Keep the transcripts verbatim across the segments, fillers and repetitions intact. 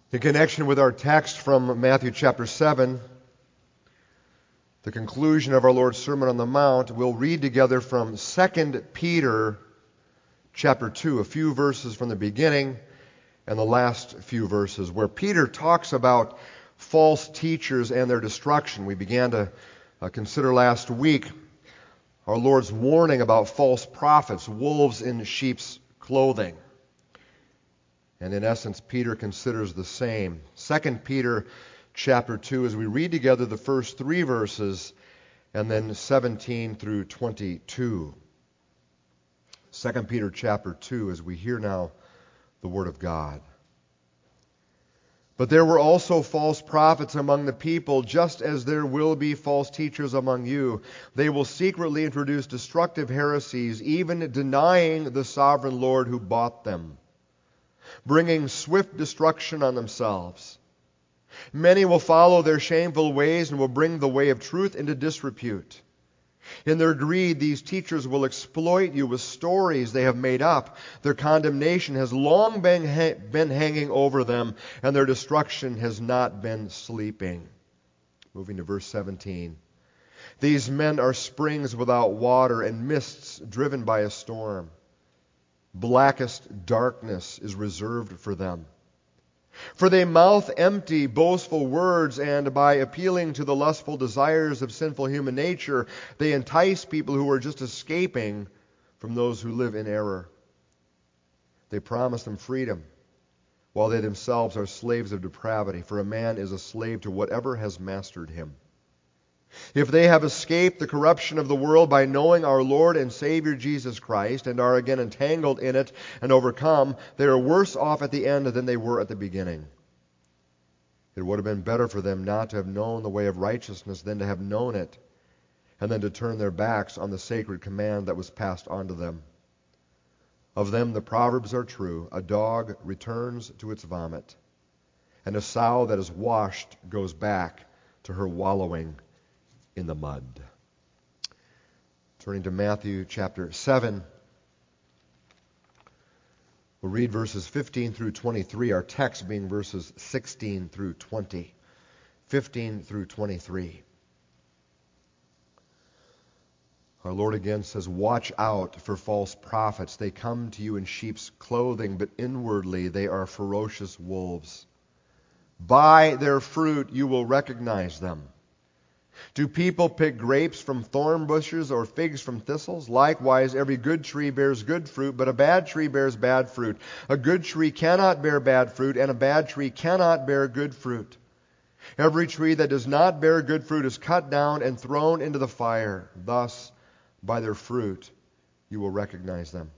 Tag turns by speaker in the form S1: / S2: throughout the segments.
S1: In connection with our text from Matthew chapter seven, the conclusion of our Lord's Sermon on the Mount, we'll read together from Second Peter chapter two, a few verses from the beginning and the last few verses, where Peter talks about false teachers and their destruction. We began to uh, consider last week our Lord's warning about false prophets, wolves in sheep's clothing. And in essence, Peter considers the same. Second Peter chapter two, as we read together the first three verses, and then seventeen through twenty-two. Second Peter chapter two, as we hear now the Word of God. But there were also false prophets among the people, just as there will be false teachers among you. They will secretly introduce destructive heresies, even denying the sovereign Lord who bought them, bringing swift destruction on themselves. Many will follow their shameful ways and will bring the way of truth into disrepute. In their greed, these teachers will exploit you with stories they have made up. Their condemnation has long been, ha- been hanging over them, and their destruction has not been sleeping. Moving to verse seventeen. These men are springs without water and mists driven by a storm. Blackest darkness is reserved for them. For they mouth empty, boastful words, and by appealing to the lustful desires of sinful human nature, they entice people who are just escaping from those who live in error. They promise them freedom, while they themselves are slaves of depravity, for a man is a slave to whatever has mastered him. If they have escaped the corruption of the world by knowing our Lord and Savior Jesus Christ and are again entangled in it and overcome, they are worse off at the end than they were at the beginning. It would have been better for them not to have known the way of righteousness than to have known it and then to turn their backs on the sacred command that was passed on to them. Of them the proverbs are true. A dog returns to its vomit, and a sow that is washed goes back to her wallowing in the mud. Turning to Matthew chapter seven, we'll read verses fifteen through twenty-three, our text being verses sixteen through twenty. fifteen through twenty-three. Our Lord again says, "Watch out for false prophets. They come to you in sheep's clothing, but inwardly they are ferocious wolves. By their fruit you will recognize them. Do people pick grapes from thorn bushes or figs from thistles? Likewise, every good tree bears good fruit, but a bad tree bears bad fruit. A good tree cannot bear bad fruit, and a bad tree cannot bear good fruit. Every tree that does not bear good fruit is cut down and thrown into the fire. Thus, by their fruit, you will recognize them.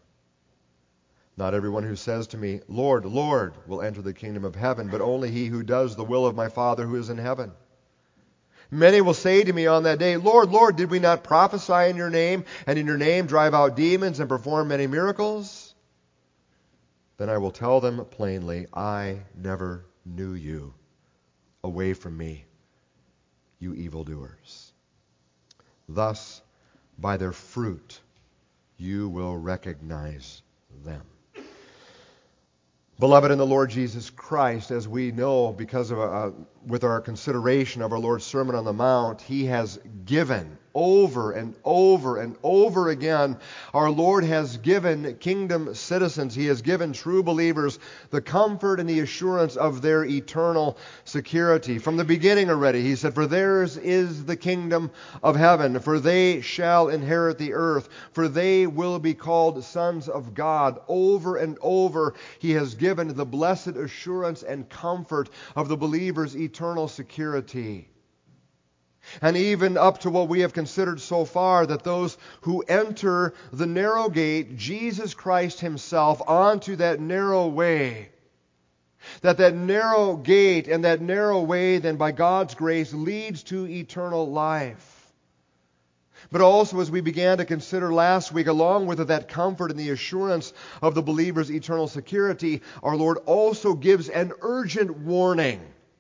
S1: Not everyone who says to me, 'Lord, Lord,' will enter the kingdom of heaven, but only he who does the will of my Father who is in heaven. Many will say to me on that day, 'Lord, Lord, did we not prophesy in your name, and in your name drive out demons and perform many miracles?' Then I will tell them plainly, 'I never knew you. Away from me, you evildoers.' Thus, by their fruit, you will recognize them." Beloved in the Lord Jesus Christ, as we know because of uh, with our consideration of our Lord's Sermon on the Mount, He has given over and over and over again. Our Lord has given kingdom citizens, He has given true believers the comfort and the assurance of their eternal security. From the beginning already, He said, "For theirs is the kingdom of heaven, for they shall inherit the earth, for they will be called sons of God." Over and over, He has given the blessed assurance and comfort of the believer's eternal security. And even up to what we have considered so far, that those who enter the narrow gate, Jesus Christ Himself, onto that narrow way, that that narrow gate and that narrow way then by God's grace leads to eternal life. But also, as we began to consider last week, along with that comfort and the assurance of the believer's eternal security, our Lord also gives an urgent warning.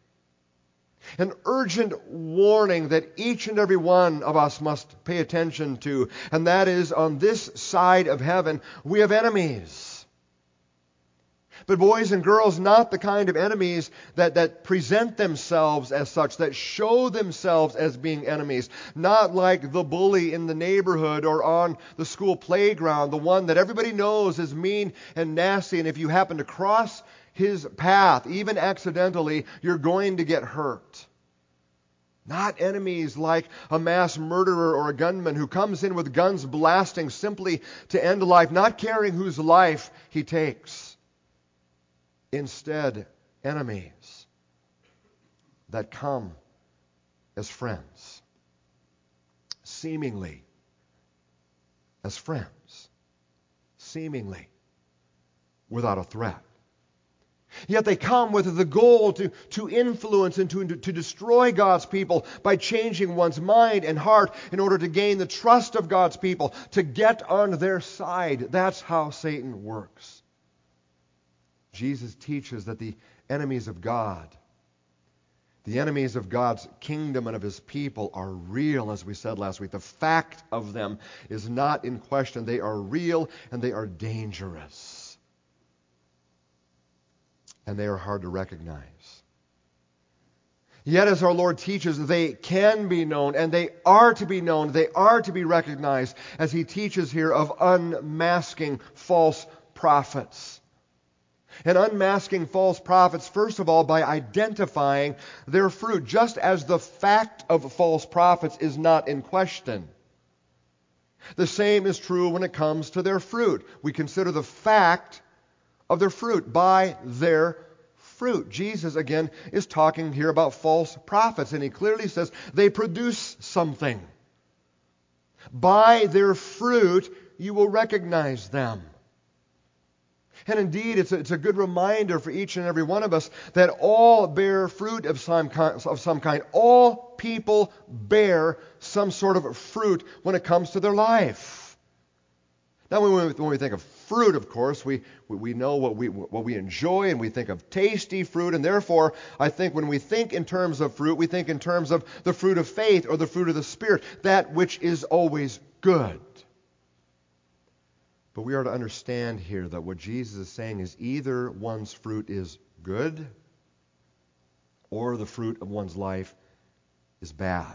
S1: An urgent warning that each and every one of us must pay attention to. And that is, on this side of heaven, we have enemies. But boys and girls, not the kind of enemies that, that present themselves as such, that show themselves as being enemies. Not like the bully in the neighborhood or on the school playground, the one that everybody knows is mean and nasty, and if you happen to cross his path, even accidentally, you're going to get hurt. Not enemies like a mass murderer or a gunman who comes in with guns blasting simply to end life, not caring whose life he takes. Instead, enemies that come as friends, seemingly as friends, seemingly without a threat. Yet they come with the goal to, to influence and to, to destroy God's people by changing one's mind and heart in order to gain the trust of God's people, to get on their side. That's how Satan works. Jesus teaches that the enemies of God, the enemies of God's kingdom and of His people are real, as we said last week. The fact of them is not in question. They are real and they are dangerous. And they are hard to recognize. Yet, as our Lord teaches, they can be known and they are to be known. They are to be recognized, as He teaches here of unmasking false prophets. And unmasking false prophets, first of all, by identifying their fruit, just as the fact of false prophets is not in question. The same is true when it comes to their fruit. We consider the fact of their fruit by their fruit. Jesus, again, is talking here about false prophets, and He clearly says they produce something. By their fruit, you will recognize them. And indeed, it's a, it's a good reminder for each and every one of us that all bear fruit of some kind. Of some kind. All people bear some sort of fruit when it comes to their life. Now, when we, when we think of fruit, of course, we, we know what we, what we enjoy, and we think of tasty fruit. And therefore, I think when we think in terms of fruit, we think in terms of the fruit of faith or the fruit of the Spirit, that which is always good. But we are to understand here that what Jesus is saying is either one's fruit is good or the fruit of one's life is bad.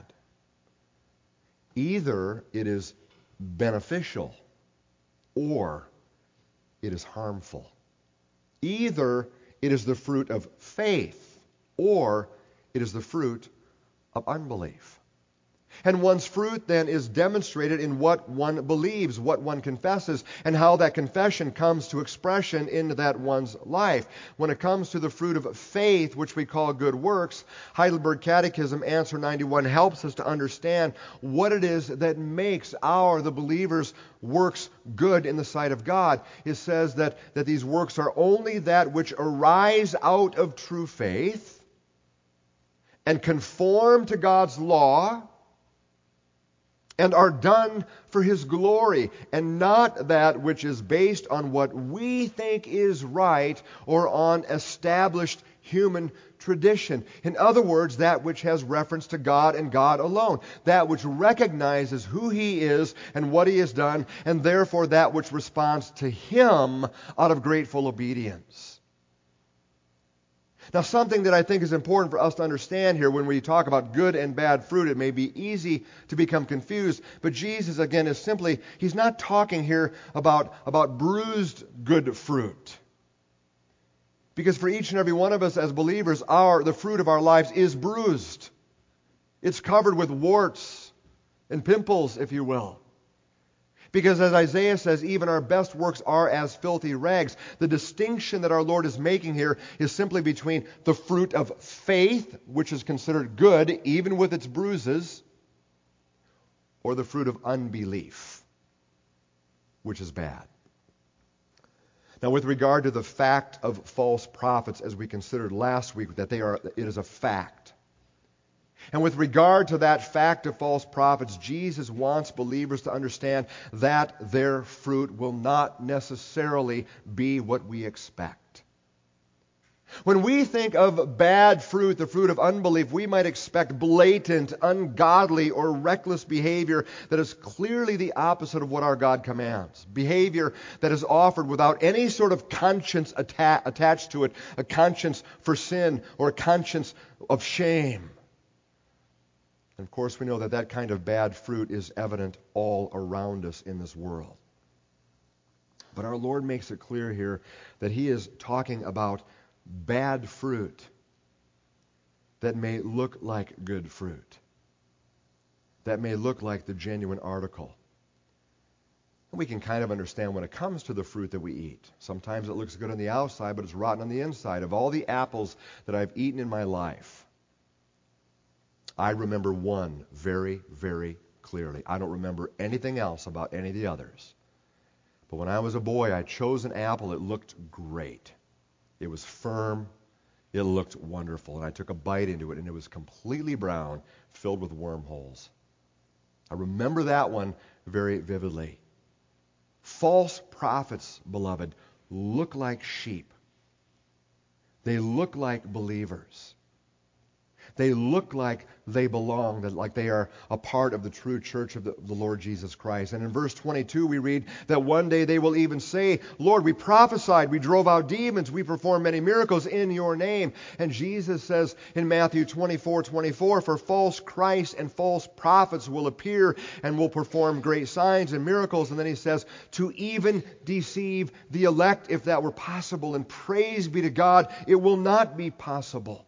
S1: Either it is beneficial or it is harmful. Either it is the fruit of faith or it is the fruit of unbelief. And one's fruit then is demonstrated in what one believes, what one confesses, and how that confession comes to expression in that one's life. When it comes to the fruit of faith, which we call good works, Heidelberg Catechism, answer ninety-one, helps us to understand what it is that makes our, the believer's, works good in the sight of God. It says that, that these works are only that which arise out of true faith and conform to God's law, and are done for His glory, and not that which is based on what we think is right or on established human tradition. In other words, that which has reference to God and God alone. That which recognizes who He is and what He has done, and therefore that which responds to Him out of grateful obedience. Now, something that I think is important for us to understand here when we talk about good and bad fruit, it may be easy to become confused, but Jesus, again, is simply, He's not talking here about, about bruised good fruit. Because for each and every one of us as believers, our the fruit of our lives is bruised. It's covered with warts and pimples, if you will. Because as Isaiah says, even our best works are as filthy rags. The distinction that our Lord is making here is simply between the fruit of faith, which is considered good, even with its bruises, or the fruit of unbelief, which is bad. Now, with regard to the fact of false prophets, as we considered last week, that they are, it is a fact. And with regard to that fact of false prophets, Jesus wants believers to understand that their fruit will not necessarily be what we expect. When we think of bad fruit, the fruit of unbelief, we might expect blatant, ungodly, or reckless behavior that is clearly the opposite of what our God commands. Behavior that is offered without any sort of conscience atta- attached to it, a conscience for sin or a conscience of shame. And of course, we know that that kind of bad fruit is evident all around us in this world. But our Lord makes it clear here that He is talking about bad fruit that may look like good fruit, that may look like the genuine article. And we can kind of understand when it comes to the fruit that we eat. Sometimes it looks good on the outside, but it's rotten on the inside. Of all the apples that I've eaten in my life, I remember one very, very clearly. I don't remember anything else about any of the others. But when I was a boy, I chose an apple. It looked great. It was firm. It looked wonderful. And I took a bite into it, and it was completely brown, filled with wormholes. I remember that one very vividly. False prophets, beloved, look like sheep. They look like believers. They look like they belong, that like they are a part of the true church of the, the Lord Jesus Christ. And in verse twenty-two we read that one day they will even say, Lord, we prophesied, we drove out demons, we performed many miracles in your name. And Jesus says in Matthew twenty-four twenty-four, for false Christs and false prophets will appear and will perform great signs and miracles. And then he says, to even deceive the elect, if that were possible. And praise be to God, it will not be possible.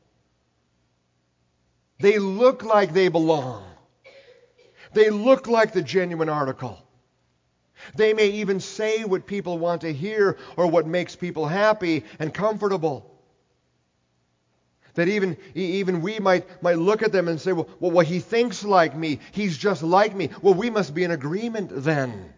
S1: They look like they belong. They look like the genuine article. They may even say what people want to hear or what makes people happy and comfortable. That even, even we might, might look at them and say, well, well, he thinks like me. He's just like me. Well, we must be in agreement then.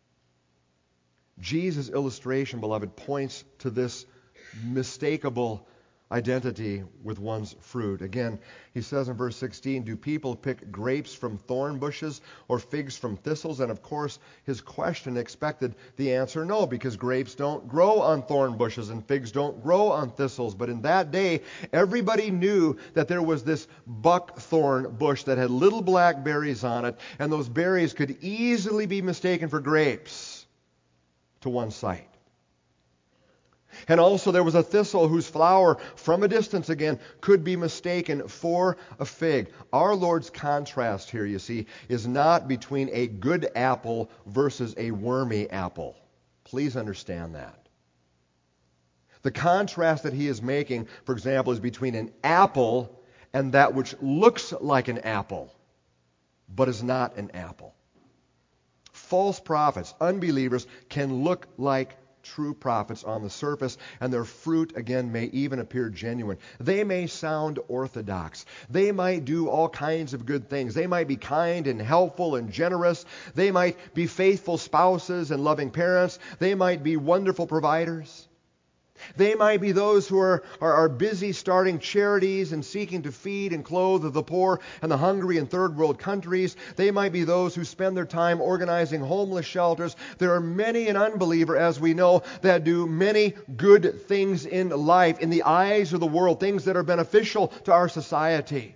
S1: Jesus' illustration, beloved, points to this mistakable identity with one's fruit. Again, he says in verse sixteen, do people pick grapes from thorn bushes or figs from thistles? And of course, his question expected the answer no, because grapes don't grow on thorn bushes and figs don't grow on thistles. But in that day, everybody knew that there was this buckthorn bush that had little black berries on it, and those berries could easily be mistaken for grapes to one sight. And also there was a thistle whose flower, from a distance again, could be mistaken for a fig. Our Lord's contrast here, you see, is not between a good apple versus a wormy apple. Please understand that. The contrast that he is making, for example, is between an apple and that which looks like an apple, but is not an apple. False prophets, unbelievers, can look like true prophets on the surface, and their fruit, again, may even appear genuine. They may sound orthodox. They might do all kinds of good things. They might be kind and helpful and generous. They might be faithful spouses and loving parents. They might be wonderful providers. They might be those who are, are, are busy starting charities and seeking to feed and clothe the poor and the hungry in third world countries. They might be those who spend their time organizing homeless shelters. There are many an unbeliever, as we know, that do many good things in life, in the eyes of the world, things that are beneficial to our society.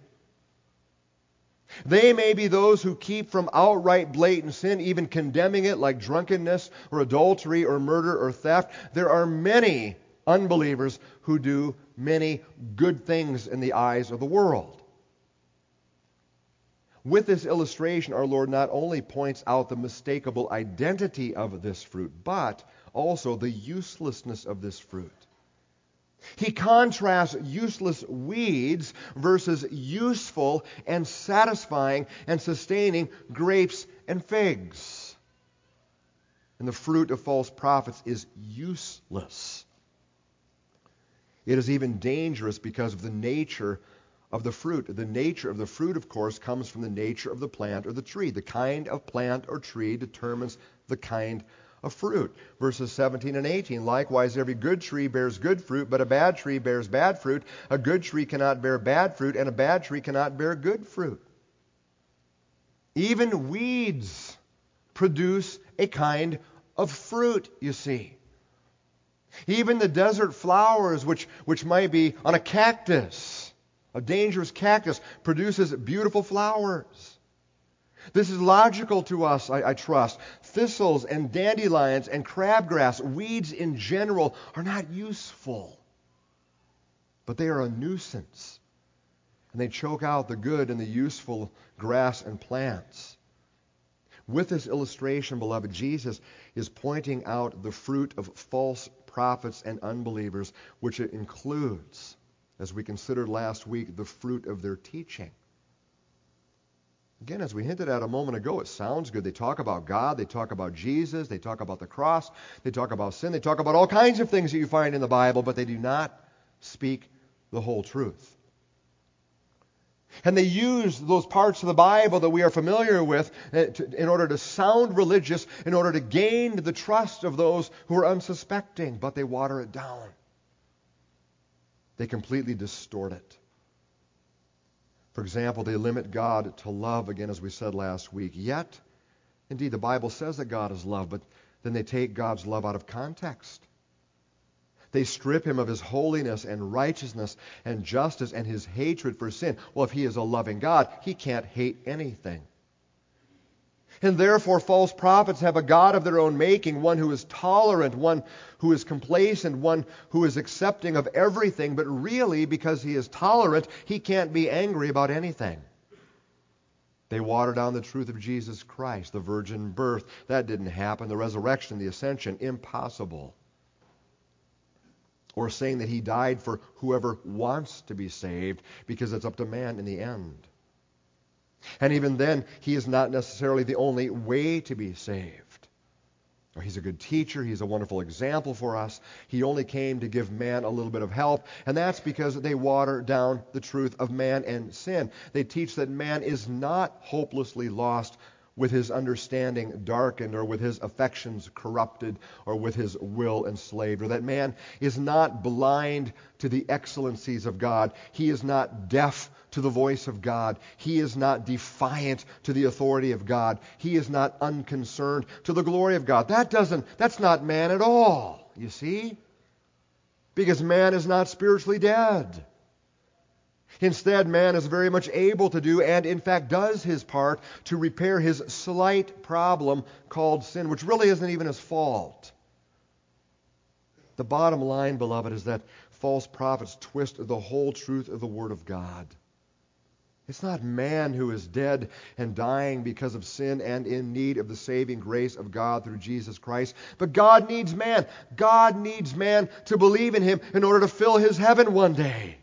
S1: They may be those who keep from outright blatant sin, even condemning it like drunkenness or adultery or murder or theft. There are many unbelievers who do many good things in the eyes of the world. With this illustration, our Lord not only points out the mistakable identity of this fruit, but also the uselessness of this fruit. He contrasts useless weeds versus useful and satisfying and sustaining grapes and figs. And the fruit of false prophets is useless. It is even dangerous because of the nature of the fruit. The nature of the fruit, of course, comes from the nature of the plant or the tree. The kind of plant or tree determines the kind of fruit. Verses seventeen and eighteen, likewise every good tree bears good fruit, but a bad tree bears bad fruit. A good tree cannot bear bad fruit, and a bad tree cannot bear good fruit. Even weeds produce a kind of fruit, you see. Even the desert flowers, which, which might be on a cactus, a dangerous cactus, produces beautiful flowers. This is logical to us, I, I trust. Thistles and dandelions and crabgrass, weeds in general, are not useful. But they are a nuisance. And they choke out the good and the useful grass and plants. With this illustration, beloved, Jesus is pointing out the fruit of false prophets and unbelievers, which it includes, as we considered last week, the fruit of their teaching. Again, as we hinted at a moment ago, it sounds good. They talk about God, they talk about Jesus, they talk about the cross, they talk about sin, they talk about all kinds of things that you find in the Bible, but they do not speak the whole truth. And they use those parts of the Bible that we are familiar with in order to sound religious, in order to gain the trust of those who are unsuspecting, but they water it down. They completely distort it. For example, they limit God to love, again, as we said last week. Yet, indeed, the Bible says that God is love, but then they take God's love out of context. They strip him of his holiness and righteousness and justice and his hatred for sin. Well, if he is a loving God, he can't hate anything. And therefore, false prophets have a God of their own making, one who is tolerant, one who is complacent, one who is accepting of everything. But really, because he is tolerant, he can't be angry about anything. They water down the truth of Jesus Christ, the virgin birth. That didn't happen. The resurrection, the ascension, impossible. Or saying that he died for whoever wants to be saved, because it's up to man in the end. And even then, he is not necessarily the only way to be saved. He's a good teacher. He's a wonderful example for us. He only came to give man a little bit of help, and that's because they water down the truth of man and sin. They teach that man is not hopelessly lost with his understanding darkened, or with his affections corrupted, or with his will enslaved, or that man is not blind to the excellencies of God. He is not deaf to the voice of God. He is not defiant to the authority of God. He is not unconcerned to the glory of God. That doesn't, that's not man at all, you see? Because man is not spiritually dead. Instead, man is very much able to do, and in fact does his part, to repair his slight problem called sin, which really isn't even his fault. The bottom line, beloved, is that false prophets twist the whole truth of the Word of God. It's not man who is dead and dying because of sin and in need of the saving grace of God through Jesus Christ, but God needs man. God needs man to believe in him in order to fill his heaven one day.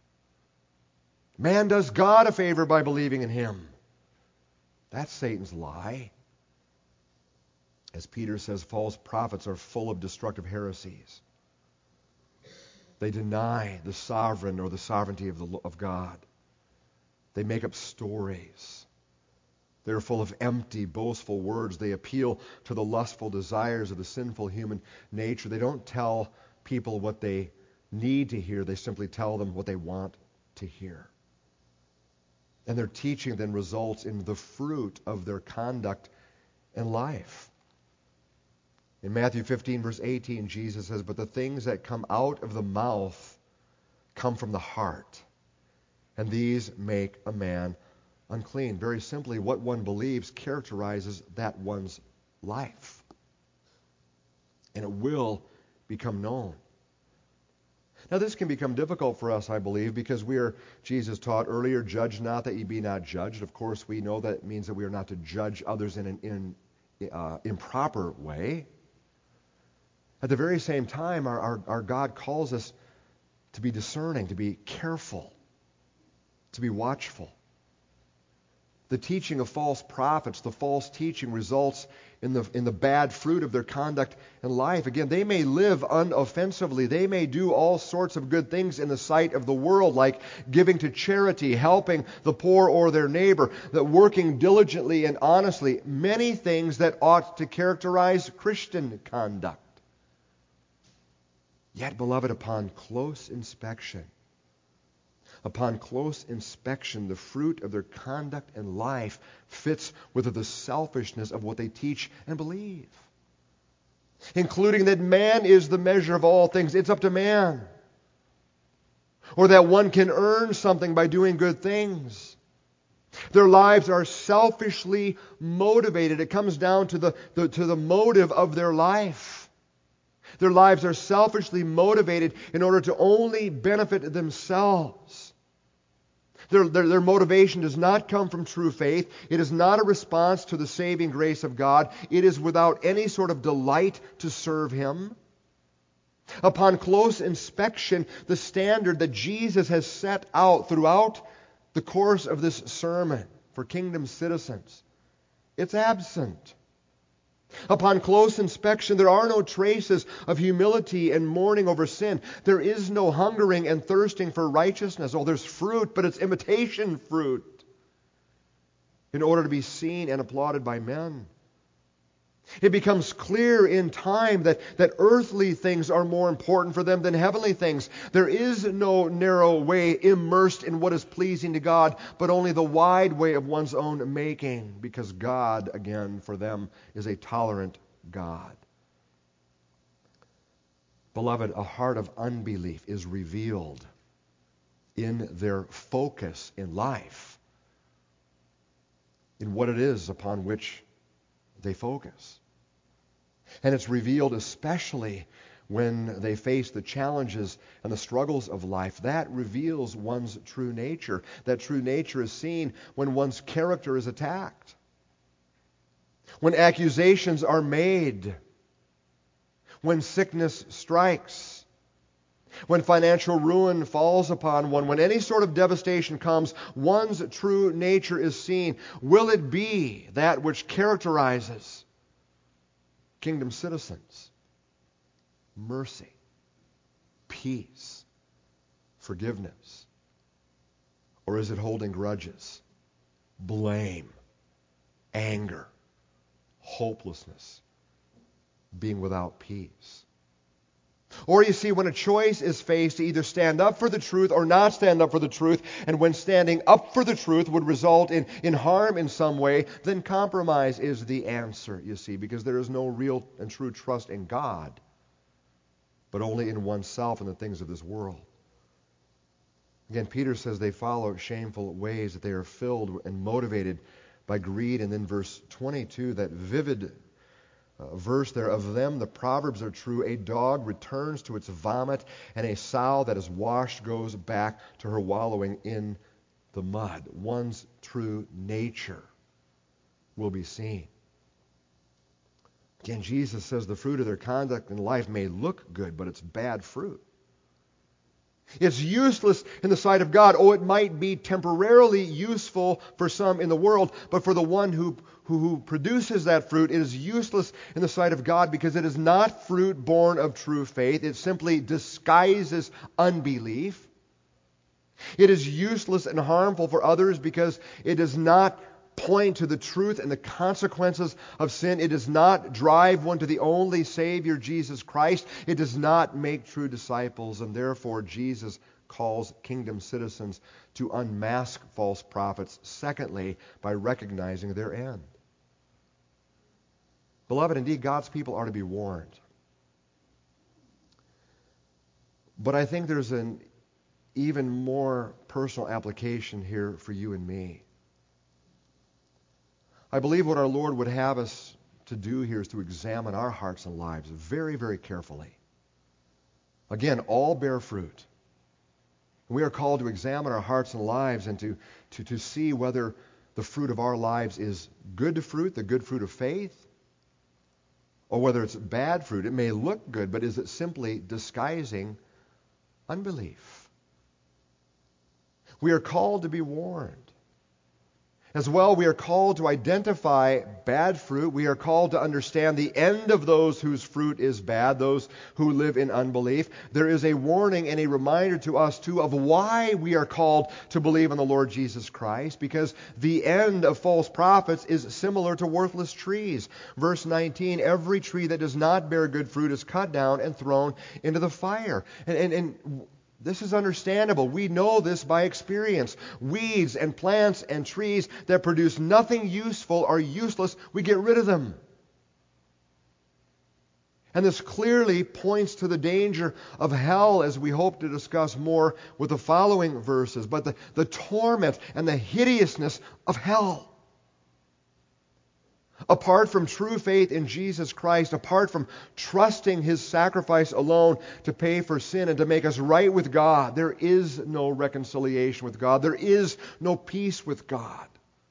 S1: Man does God a favor by believing in him. That's Satan's lie. As Peter says, false prophets are full of destructive heresies. They deny the sovereign or the sovereignty of, the, of God. They make up stories. They're full of empty, boastful words. They appeal to the lustful desires of the sinful human nature. They don't tell people what they need to hear. They simply tell them what they want to hear. And their teaching then results in the fruit of their conduct and life. In Matthew fifteen, verse eighteen, Jesus says, "But the things that come out of the mouth come from the heart, and these make a man unclean." Very simply, what one believes characterizes that one's life. And it will become known. Now, this can become difficult for us, I believe, because we are, Jesus taught earlier, "Judge not that ye be not judged." Of course, we know that means that we are not to judge others in an in, uh, improper way. At the very same time, our, our, our God calls us to be discerning, to be careful, to be watchful. The teaching of false prophets, the false teaching, results in the in the bad fruit of their conduct and life. Again, they may live unoffensively. They may do all sorts of good things in the sight of the world, like giving to charity, helping the poor or their neighbor, that working diligently and honestly, many things that ought to characterize Christian conduct. Yet, beloved, upon close inspection, Upon close inspection, the fruit of their conduct and life fits with the selfishness of what they teach and believe. including that man is the measure of all things. It's up to man. Or that one can earn something by doing good things. Their lives are selfishly motivated. It comes down to the, the, to the motive of their life. Their lives are selfishly motivated in order to only benefit themselves. Their, their, their motivation does not come from true faith. It is not a response to the saving grace of God. It is without any sort of delight to serve Him. Upon close inspection, the standard that Jesus has set out throughout the course of this sermon for kingdom citizens, it's absent. Upon close inspection, there are no traces of humility and mourning over sin. There is no hungering and thirsting for righteousness. Oh, there's fruit, but it's imitation fruit in order to be seen and applauded by men. It becomes clear in time that, that earthly things are more important for them than heavenly things. There is no narrow way immersed in what is pleasing to God, but only the wide way of one's own making, because God, again, for them, is a tolerant God. Beloved, a heart of unbelief is revealed in their focus in life, in what it is upon which they focus. And it's revealed especially when they face the challenges and the struggles of life. That reveals one's true nature. That true nature is seen when one's character is attacked, when accusations are made, when sickness strikes, when financial ruin falls upon one, when any sort of devastation comes, one's true nature is seen. Will it be that which characterizes kingdom citizens? Mercy, peace, forgiveness? Or is it holding grudges, blame, anger, hopelessness, being without peace? Or you see, when a choice is faced to either stand up for the truth or not stand up for the truth, and when standing up for the truth would result in, in harm in some way, then compromise is the answer, you see, because there is no real and true trust in God, but only in oneself and the things of this world. Again, Peter says they follow shameful ways, that they are filled and motivated by greed. And then verse twenty-two, that vivid Uh, verse there, of them the proverbs are true. A dog returns to its vomit, and a sow that is washed goes back to her wallowing in the mud. One's true nature will be seen. Again, Jesus says the fruit of their conduct in life may look good, but it's bad fruit. It's useless in the sight of God. Oh, it might be temporarily useful for some in the world, but for the one who, who, who produces that fruit, it is useless in the sight of God, because it is not fruit born of true faith. It simply disguises unbelief. It is useless and harmful for others because it does not point to the truth and the consequences of sin. It does not drive one to the only Savior, Jesus Christ. It does not make true disciples, and therefore Jesus calls kingdom citizens to unmask false prophets, secondly, by recognizing their end. Beloved, indeed, God's people are to be warned. But I think there's an even more personal application here for you and me. I believe what our Lord would have us to do here is to examine our hearts and lives very, very carefully. Again, all bear fruit. We are called to examine our hearts and lives and to, to, to see whether the fruit of our lives is good fruit, the good fruit of faith, or whether it's bad fruit. It may look good, but is it simply disguising unbelief? We are called to be warned. As well, we are called to identify bad fruit. We are called to understand the end of those whose fruit is bad, those who live in unbelief. There is a warning and a reminder to us, too, of why we are called to believe in the Lord Jesus Christ, because the end of false prophets is similar to worthless trees. Verse nineteen, every tree that does not bear good fruit is cut down and thrown into the fire. And, and, and this is understandable. We know this by experience. Weeds and plants and trees that produce nothing useful are useless. We get rid of them. And this clearly points to the danger of hell, as we hope to discuss more with the following verses. But the, the torment and the hideousness of hell. Apart from true faith in Jesus Christ, apart from trusting His sacrifice alone to pay for sin and to make us right with God, there is no reconciliation with God. There is no peace with God.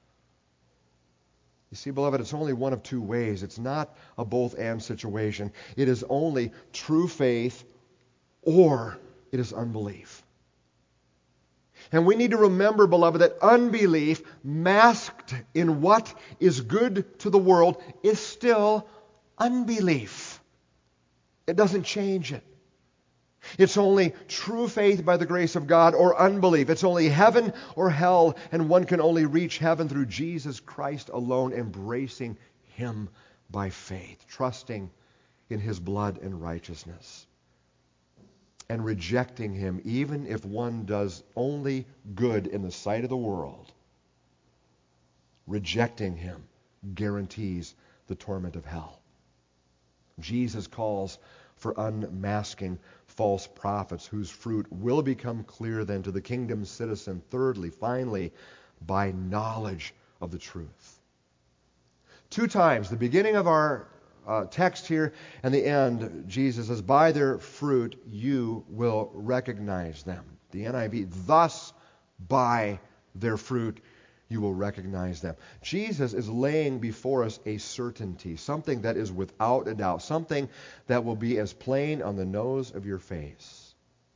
S1: You see, beloved, it's only one of two ways. It's not a both-and situation. It is only true faith or it is unbelief. And we need to remember, beloved, that unbelief masked in what is good to the world is still unbelief. It doesn't change it. It's only true faith by the grace of God or unbelief. It's only heaven or hell, and one can only reach heaven through Jesus Christ alone, embracing Him by faith, trusting in His blood and righteousness, and rejecting Him even if one does only good in the sight of the world. Rejecting Him guarantees the torment of hell. Jesus calls for unmasking false prophets whose fruit will become clear then to the kingdom's citizen. Thirdly, finally, by knowledge of the truth. Two times, the beginning of our uh, text here and the end, Jesus says, by their fruit you will recognize them. The N I V, thus by their fruit you will recognize them. Jesus is laying before us a certainty, something that is without a doubt, something that will be as plain on the nose of your face.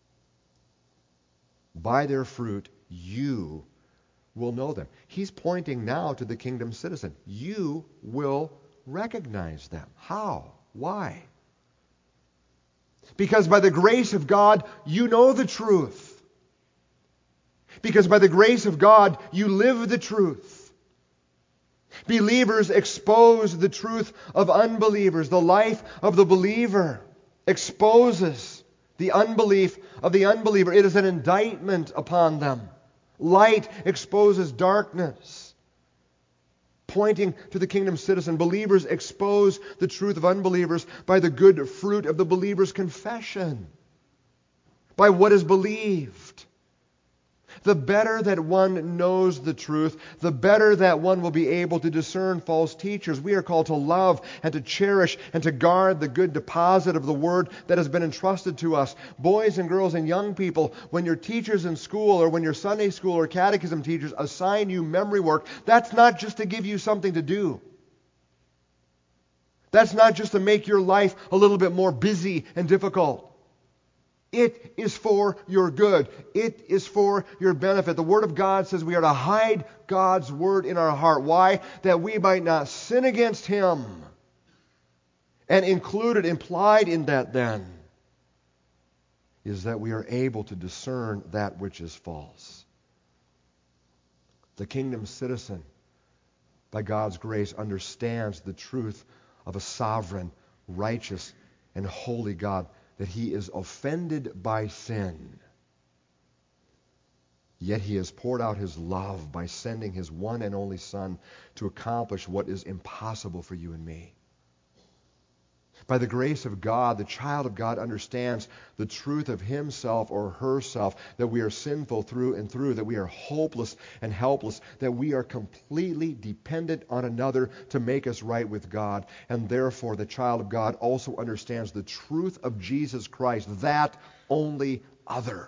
S1: By their fruit, you will know them. He's pointing now to the kingdom citizen. You will recognize them. How? Why? Because by the grace of God, you know the truth. Because by the grace of God, you live the truth. Believers expose the truth of unbelievers. The life of the believer exposes the unbelief of the unbeliever. It is an indictment upon them. Light exposes darkness. Pointing to the kingdom citizen, believers expose the truth of unbelievers by the good fruit of the believer's confession, by what is believed. The better that one knows the truth, the better that one will be able to discern false teachers. We are called to love and to cherish and to guard the good deposit of the Word that has been entrusted to us. Boys and girls and young people, when your teachers in school or when your Sunday school or catechism teachers assign you memory work, that's not just to give you something to do. That's not just to make your life a little bit more busy and difficult. It is for your good. It is for your benefit. The Word of God says we are to hide God's Word in our heart. Why? That we might not sin against Him. And included, implied in that then, is that we are able to discern that which is false. The kingdom citizen, by God's grace, understands the truth of a sovereign, righteous, and holy God, that He is offended by sin. Yet He has poured out His love by sending His one and only Son to accomplish what is impossible for you and me. By the grace of God, the child of God understands the truth of himself or herself, that we are sinful through and through, that we are hopeless and helpless, that we are completely dependent on another to make us right with God. And therefore, the child of God also understands the truth of Jesus Christ, that only other.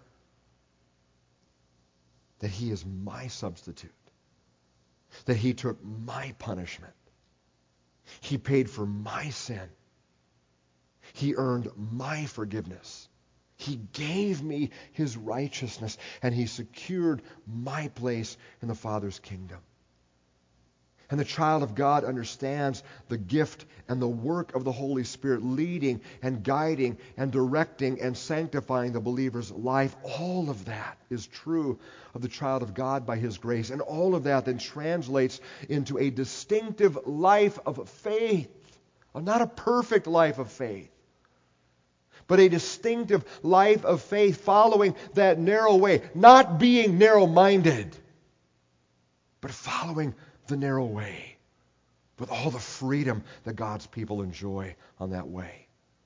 S1: That He is my substitute. That He took my punishment. He paid for my sin. He earned my forgiveness. He gave me His righteousness, and He secured my place in the Father's kingdom. And the child of God understands the gift and the work of the Holy Spirit leading and guiding and directing and sanctifying the believer's life. All of that is true of the child of God by His grace. And all of that then translates into a distinctive life of faith. Not a perfect life of faith, but a distinctive life of faith following that narrow way. Not being narrow-minded, but following the narrow way with all the freedom that God's people enjoy on that way.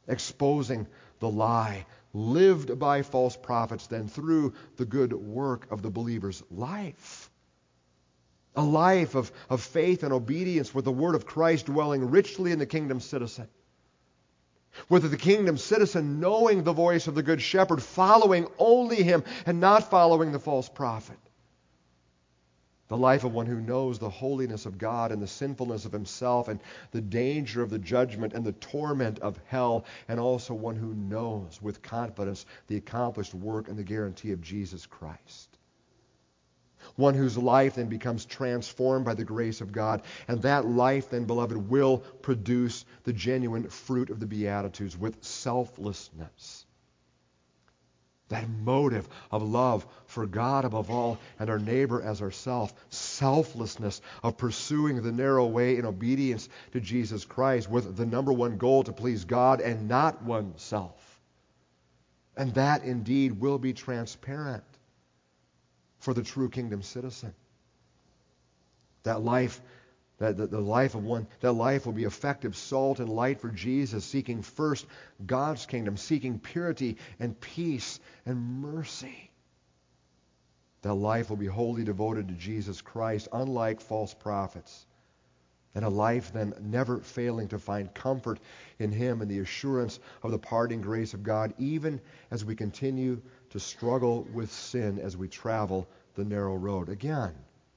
S1: exposing the lie lived by false prophets then through the good work of the believer's life. A life of, of faith and obedience with the word of Christ dwelling richly in the kingdom citizen. With the kingdom citizen knowing the voice of the good shepherd, following only him and not following the false prophet. The life of one who knows the holiness of God and the sinfulness of himself and the danger of the judgment and the torment of hell, and also one who knows with confidence the accomplished work and the guarantee of Jesus Christ. One whose life then becomes transformed by the grace of God, and that life then, beloved, will produce the genuine fruit of the Beatitudes with selflessness. That motive of love for God above all and our neighbor as ourselves. Selflessness of pursuing the narrow way in obedience to Jesus Christ with the number one goal to please God and not oneself. And that indeed will be transparent for the true kingdom citizen. That life That the, the life of one, that life will be effective salt and light for Jesus, seeking first God's kingdom, seeking purity and peace and mercy. That life will be wholly devoted to Jesus Christ, unlike false prophets. And a life then never failing to find comfort in him and the assurance of the pardoning grace of God, even as we continue to struggle with sin as we travel the narrow road. Again,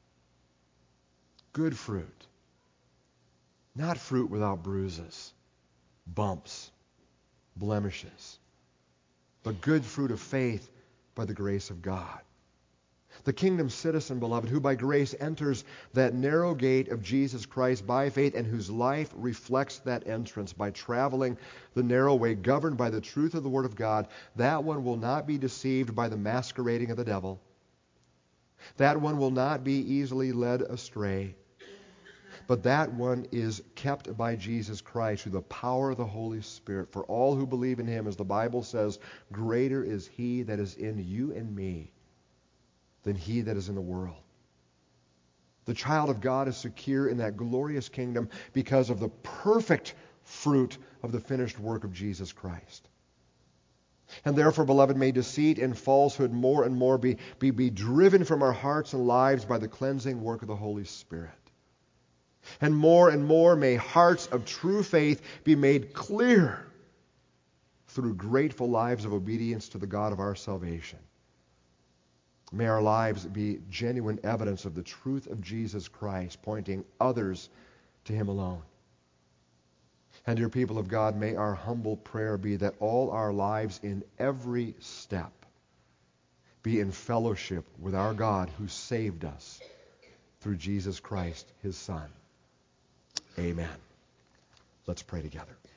S1: good fruit. Not fruit without bruises, bumps, blemishes, but good fruit of faith by the grace of God. The kingdom citizen, beloved, who by grace enters that narrow gate of Jesus Christ by faith and whose life reflects that entrance by traveling the narrow way governed by the truth of the Word of God, that one will not be deceived by the masquerading of the devil. That one will not be easily led astray. But that one is kept by Jesus Christ through the power of the Holy Spirit. For all who believe in him, as the Bible says, greater is he that is in you and me than he that is in the world. The child of God is secure in that glorious kingdom because of the perfect fruit of the finished work of Jesus Christ. And therefore, beloved, may deceit and falsehood more and more be, be, be driven from our hearts and lives by the cleansing work of the Holy Spirit. And more and more may hearts of true faith be made clear through grateful lives of obedience to the God of our salvation. May our lives be genuine evidence of the truth of Jesus Christ, pointing others to him alone. And dear people of God, may our humble prayer be that all our lives in every step be in fellowship with our God who saved us through Jesus Christ, his Son. Amen. Let's pray together.